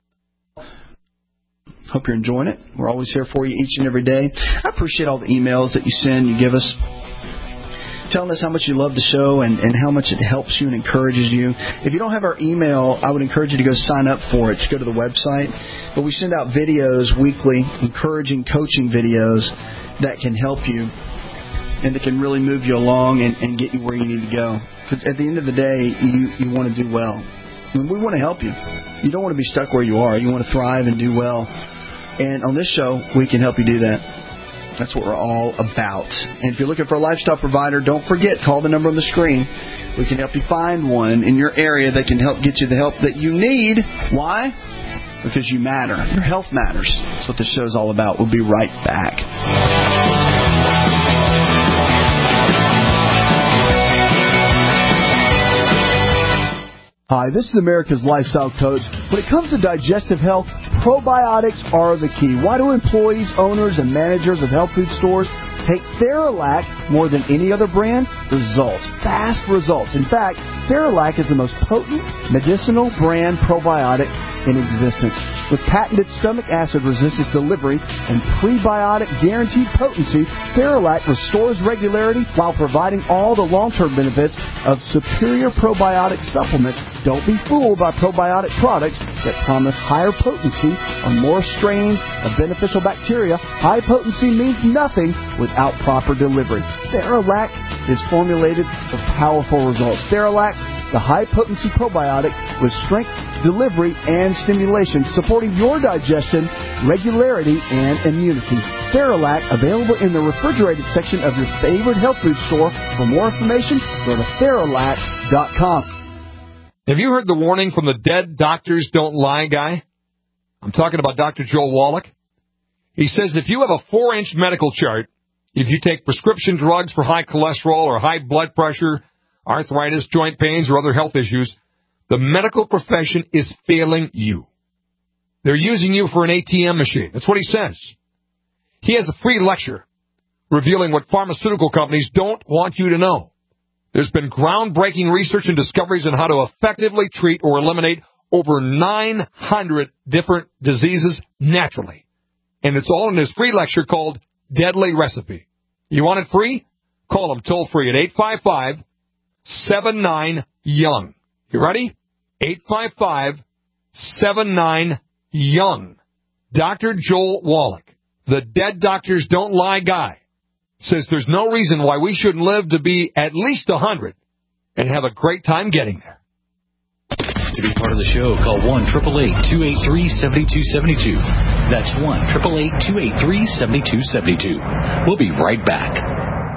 Hope you're enjoying it. We're always here for you each and every day. I appreciate all the emails that you send, you give us, telling us how much you love the show and, and how much it helps you and encourages you. If you don't have our email, I would encourage you to go sign up for it. Just go to the website. But we send out videos weekly, encouraging coaching videos that can help you and that can really move you along and, and get you where you need to go. Because at the end of the day, you, you want to do well. And we want to help you. You don't want to be stuck where you are. You want to thrive and do well. And on this show, we can help you do that. That's what we're all about. And if you're looking for a lifestyle provider, don't forget, call the number on the screen. We can help you find one in your area that can help get you the help that you need. Why? Because you matter. Your health matters. That's what this show's all about. We'll be right back. Hi, this is America's Lifestyle Coach. When it comes to digestive health, probiotics are the key. Why do employees, owners, and managers of health food stores take Theralac more than any other brand? Results. Fast results. In fact, Theralac is the most potent medicinal brand probiotic in existence. With patented stomach acid resistance delivery and prebiotic guaranteed potency, Theralac restores regularity while providing all the long-term benefits of superior probiotic supplements. Don't be fooled by probiotic products that promise higher potency or more strains of beneficial bacteria. High potency means nothing without proper delivery. Theralac is formulated for powerful results. Theralac, the high-potency probiotic with strength, delivery, and stimulation, supporting your digestion, regularity, and immunity. Theralac, available in the refrigerated section of your favorite health food store. For more information, go to Theralac dot com. Have you heard the warning from the dead doctors don't lie guy? I'm talking about Doctor Joel Wallach. He says if you have a four-inch medical chart, if you take prescription drugs for high cholesterol or high blood pressure, arthritis, joint pains, or other health issues, the medical profession is failing you. They're using you for an A T M machine. That's what he says. He has a free lecture revealing what pharmaceutical companies don't want you to know. There's been groundbreaking research and discoveries on how to effectively treat or eliminate over nine hundred different diseases naturally. And it's all in his free lecture called Deadly Recipe. You want it free? Call him toll free at eight five five, seven nine, young. You ready? eight five five, seven nine, young. Doctor Joel Wallach, the dead doctors don't lie guy, says there's no reason why we shouldn't live to be at least one hundred and have a great time getting there. To be part of the show, call one eight eight eight, two eight three, seven two seven two. That's one eight eight eight, two eight three, seven two seven two. We'll be right back.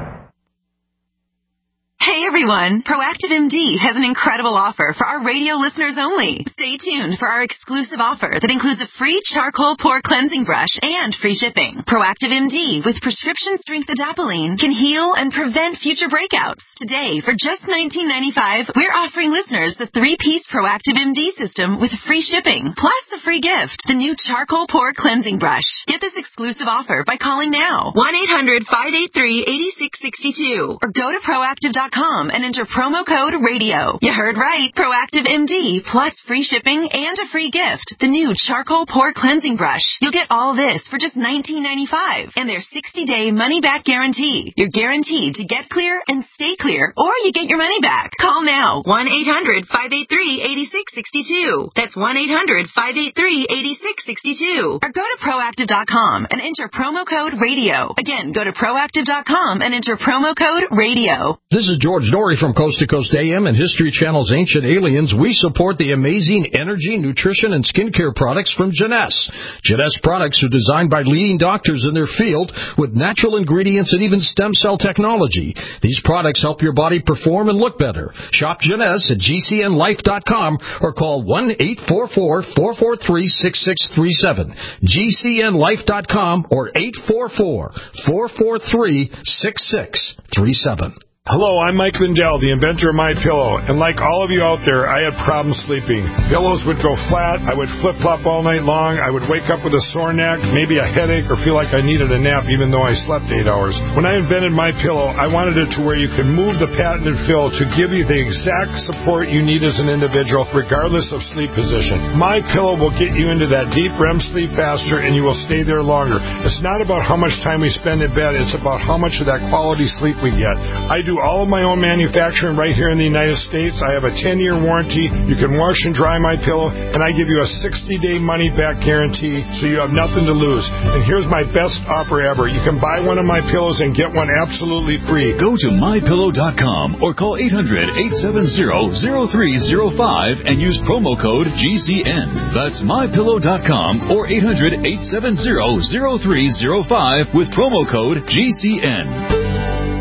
Hey everyone, Proactive M D has an incredible offer for our radio listeners only. Stay tuned for our exclusive offer that includes a free charcoal pore cleansing brush and free shipping. Proactive M D with prescription strength adapalene can heal and prevent future breakouts. Today, for just nineteen ninety-five dollars, we're offering listeners the three-piece Proactive M D system with free shipping, plus the free gift, the new charcoal pore cleansing brush. Get this exclusive offer by calling now, one eight hundred, five eight three, eight six six two, or go to proactive dot com and enter promo code radio. You heard right. Proactive M D plus free shipping and a free gift. The new charcoal pore cleansing brush. You'll get all this for just nineteen ninety-five dollars and their sixty-day money-back guarantee. You're guaranteed to get clear and stay clear, or you get your money back. Call now. one eight hundred, five eight three, eight six six two. That's one eight hundred, five eight three, eight six six two. Or go to proactive dot com and enter promo code radio. Again, go to proactive dot com and enter promo code radio. This is George Norrie from Coast to Coast A M and History Channel's Ancient Aliens. We support the amazing energy, nutrition, and skincare products from Jeunesse. Jeunesse products are designed by leading doctors in their field with natural ingredients and even stem cell technology. These products help your body perform and look better. Shop Jeunesse at G C N life dot com or call one eight four four, four four three, six six three seven. G C N life dot com or eight four four, four four three, six six three seven. Hello, I'm Mike Lindell, the inventor of MyPillow, and like all of you out there, I had problems sleeping. Pillows would go flat, I would flip-flop all night long, I would wake up with a sore neck, maybe a headache, or feel like I needed a nap even though I slept eight hours. When I invented MyPillow, I wanted it to where you could move the patented fill to give you the exact support you need as an individual, regardless of sleep position. MyPillow will get you into that deep R E M sleep faster, and you will stay there longer. It's not about how much time we spend in bed, it's about how much of that quality sleep we get. I do all of my own manufacturing right here in the United States. I have a ten-year warranty. You can wash and dry my pillow, and I give you a sixty-day money-back guarantee, so you have nothing to lose. And here's my best offer ever. You can buy one of my pillows and get one absolutely free. Go to my pillow dot com or call eight hundred, eight seven zero, zero three zero five and use promo code G C N. That's my pillow dot com or eight hundred, eight seven zero, zero three zero five with promo code G C N.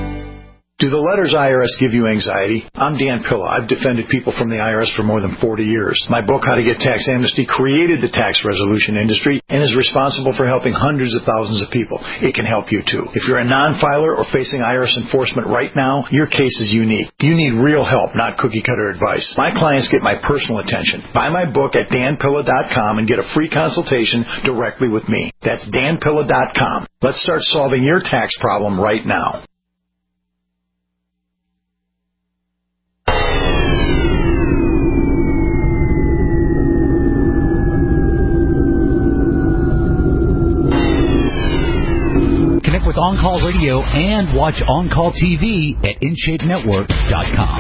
Do the letters I R S give you anxiety? I'm Dan Pilla. I've defended people from the I R S for more than forty years. My book, How to Get Tax Amnesty, created the tax resolution industry and is responsible for helping hundreds of thousands of people. It can help you, too. If you're a non-filer or facing I R S enforcement right now, your case is unique. You need real help, not cookie-cutter advice. My clients get my personal attention. Buy my book at dan pilla dot com and get a free consultation directly with me. That's dan pilla dot com. Let's start solving your tax problem right now. On Call Radio and watch On Call T V at in shape network dot com.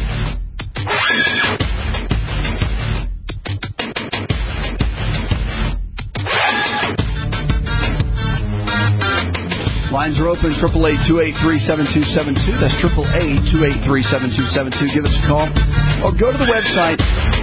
Lines are open, eight eight eight, two eight three, seven two seven two. That's eight eight eight, two eight three, seven two seven two. Give us a call or go to the website.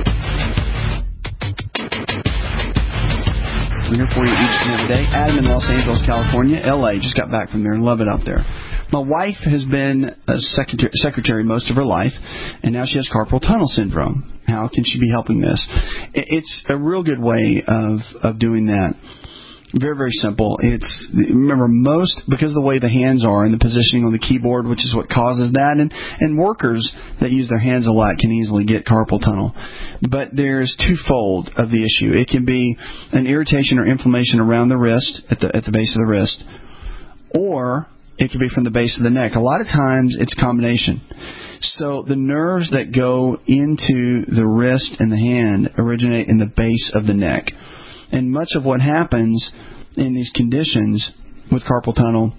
We're here for you each and every day. Adam in Los Angeles, California. L A, just got back from there. Love it out there. My wife has been a secretary, secretary most of her life, and now she has carpal tunnel syndrome. How can she be helping this? It's a real good way of, of doing that. Very, very simple. It's, remember, most, because of the way the hands are and the positioning on the keyboard, which is what causes that, and, and workers that use their hands a lot can easily get carpal tunnel. But there's twofold of the issue. It can be an irritation or inflammation around the wrist, at the, at the base of the wrist, or it can be from the base of the neck. A lot of times it's a combination. So the nerves that go into the wrist and the hand originate in the base of the neck. And much of what happens in these conditions with carpal tunnel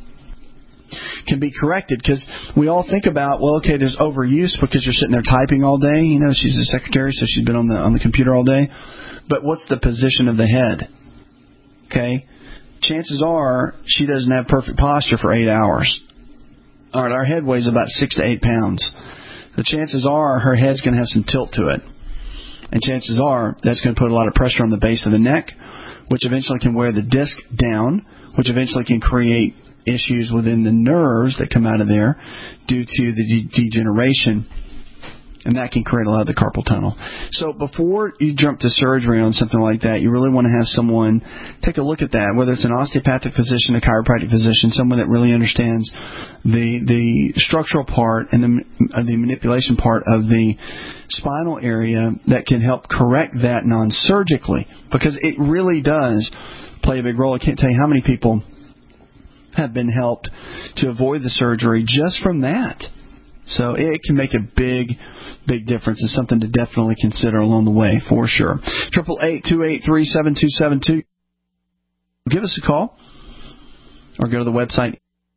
can be corrected, because we all think about, well, okay, there's overuse because you're sitting there typing all day. You know, she's a secretary, so she's been on the on the computer all day. But what's the position of the head? Okay, chances are she doesn't have perfect posture for eight hours. All right, our head weighs about six to eight pounds. The chances are her head's going to have some tilt to it. And chances are that's going to put a lot of pressure on the base of the neck, which eventually can wear the disc down, which eventually can create issues within the nerves that come out of there due to the de- degeneration. And that can create a lot of the carpal tunnel. So before you jump to surgery on something like that, you really want to have someone take a look at that, whether it's an osteopathic physician, a chiropractic physician, someone that really understands the the structural part and the, uh, the manipulation part of the spinal area that can help correct that non-surgically, because it really does play a big role. I can't tell you how many people have been helped to avoid the surgery just from that. So it can make a big, big difference. It's something to definitely consider along the way, for sure. eight eight eight, two eight three, seven two seven two. Give us a call or go to the website.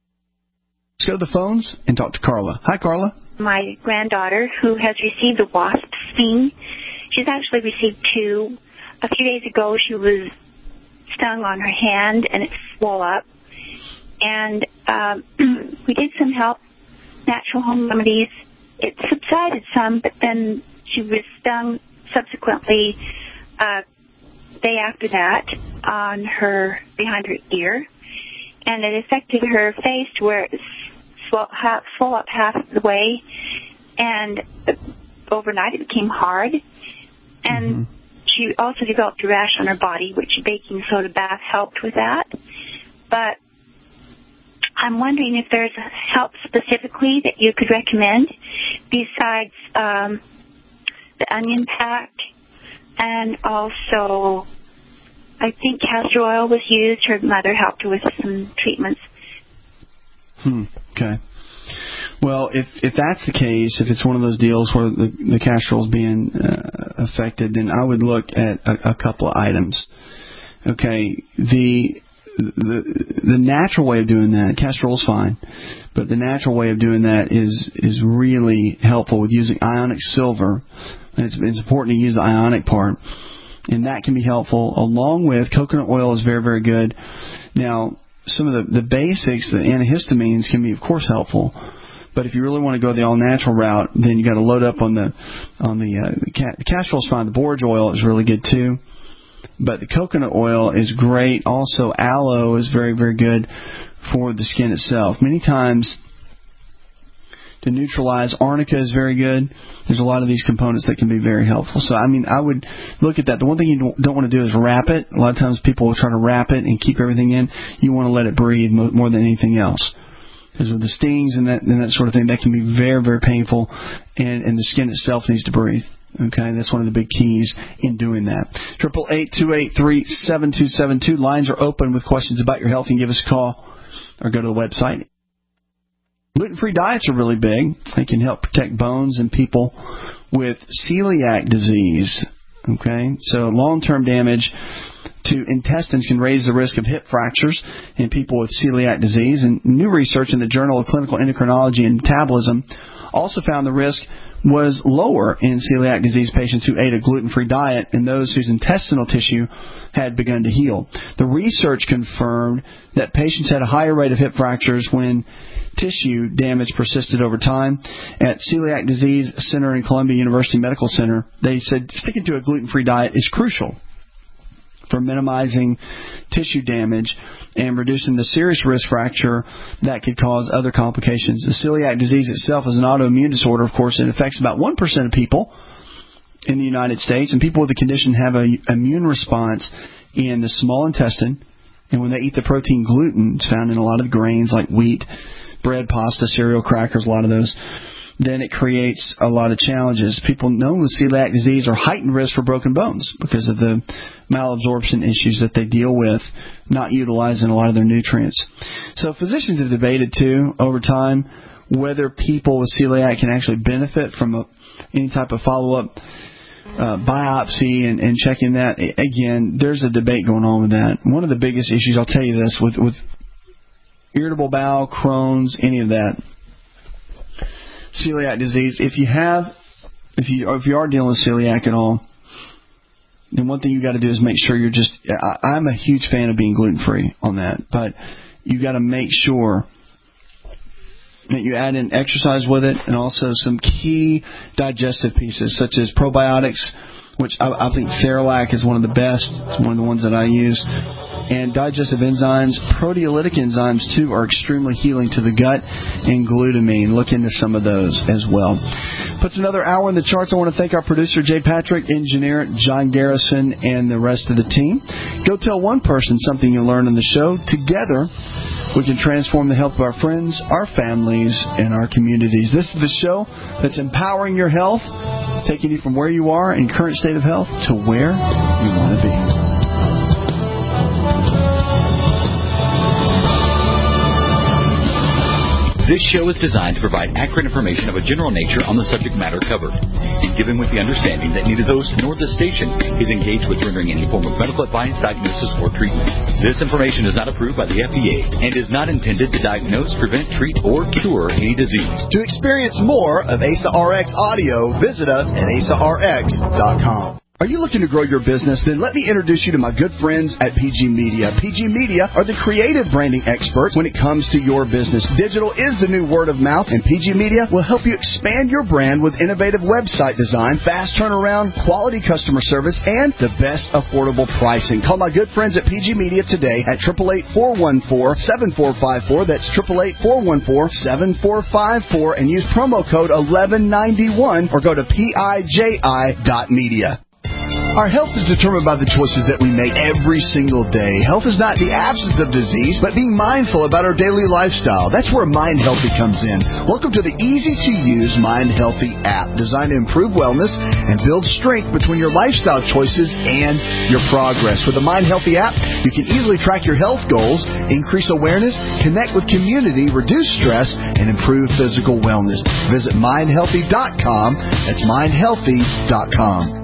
Let's go to the phones and talk to Carla. Hi, Carla. My granddaughter, who has received a wasp sting, she's actually received two. A few days ago, she was stung on her hand, and it swelled up. And um, we did some help, natural home remedies. It subsided some, but then she was stung subsequently uh, day after that on her, behind her ear. And it affected her face to where it swelled half, swelled up half the way. And overnight it became hard. And mm-hmm. she also developed a rash on her body, which baking soda bath helped with that. But I'm wondering if there's help specifically that you could recommend besides um, the onion pack, and also I think castor oil was used. Her mother helped her with some treatments. Hmm. Okay. Well, if if that's the case, if it's one of those deals where the, the castor oil is being uh, affected, then I would look at a, a couple of items. Okay. The The, the natural way of doing that, castor oil is fine, but the natural way of doing that is is really helpful with using ionic silver. And it's, it's important to use the ionic part, and that can be helpful, along with coconut oil is very, very good. Now, some of the, the basics, the antihistamines, can be, of course, helpful. But if you really want to go the all-natural route, then you got to load up on the on the, uh, the, ca- the castor oil is fine. The borage oil is really good too. But the coconut oil is great. Also, aloe is very, very good for the skin itself. Many times, to neutralize, arnica is very good. There's a lot of these components that can be very helpful. So, I mean, I would look at that. The one thing you don't want to do is wrap it. A lot of times people will try to wrap it and keep everything in. You want to let it breathe more than anything else. Because with the stings and that, and that sort of thing, that can be very, very painful, and, and the skin itself needs to breathe. Okay, that's one of the big keys in doing that. eight eight eight, two eight three, seven two seven two. Lines are open with questions about your health. You can give us a call or go to the website. Gluten-free diets are really big. They can help protect bones in people with celiac disease. Okay, so long-term damage to intestines can raise the risk of hip fractures in people with celiac disease. And new research in the Journal of Clinical Endocrinology and Metabolism also found the risk was lower in celiac disease patients who ate a gluten-free diet and those whose intestinal tissue had begun to heal. The research confirmed that patients had a higher rate of hip fractures when tissue damage persisted over time. At Celiac Disease Center in Columbia University Medical Center, they said sticking to a gluten-free diet is crucial for minimizing tissue damage and reducing the serious risk fracture that could cause other complications. The celiac disease itself is an autoimmune disorder, of course. It affects about one percent of people in the United States, and people with the condition have an immune response in the small intestine, and when they eat the protein gluten, it's found in a lot of the grains like wheat, bread, pasta, cereal, crackers, a lot of those, then it creates a lot of challenges. People known with celiac disease are heightened risk for broken bones because of the malabsorption issues that they deal with, not utilizing a lot of their nutrients. So physicians have debated, too, over time, whether people with celiac can actually benefit from a, any type of follow-up uh, biopsy and, and checking that. Again, there's a debate going on with that. One of the biggest issues, I'll tell you this, with, with irritable bowel, Crohn's, any of that, celiac disease, if you have, if you or if you are dealing with celiac at all, then one thing you got to do is make sure you're just. I, I'm a huge fan of being gluten free on that, but you got to make sure that you add in exercise with it, and also some key digestive pieces such as probiotics, which I, I think Theralac is one of the best. It's one of the ones that I use. And digestive enzymes, proteolytic enzymes, too, are extremely healing to the gut, and glutamine. Look into some of those as well. Puts another hour in the charts. I want to thank our producer, Jay Patrick, engineer John Garrison, and the rest of the team. Go tell one person something you learned in the show. Together, we can transform the health of our friends, our families, and our communities. This is the show that's empowering your health, taking you from where you are in current state of health to where you want to be. This show is designed to provide accurate information of a general nature on the subject matter covered, and given with the understanding that neither host nor the station is engaged with rendering any form of medical advice, diagnosis, or treatment. This information is not approved by the F D A and is not intended to diagnose, prevent, treat, or cure any disease. To experience more of A S A R X audio, visit us at A S A R X dot com. Are you looking to grow your business? Then let me introduce you to my good friends at P G Media. P G Media are the creative branding experts when it comes to your business. Digital is the new word of mouth, and P G Media will help you expand your brand with innovative website design, fast turnaround, quality customer service, and the best affordable pricing. Call my good friends at P G Media today at eight eight eight, four one four, seven four five four. That's eight eight eight, four one four, seven four five four, and use promo code eleven ninety-one or go to P I J I dot media. Our health is determined by the choices that we make every single day. Health is not the absence of disease, but being mindful about our daily lifestyle. That's where Mind Healthy comes in. Welcome to the easy-to-use Mind Healthy app, designed to improve wellness and build strength between your lifestyle choices and your progress. With the Mind Healthy app, you can easily track your health goals, increase awareness, connect with community, reduce stress, and improve physical wellness. Visit mind healthy dot com. That's mind healthy dot com.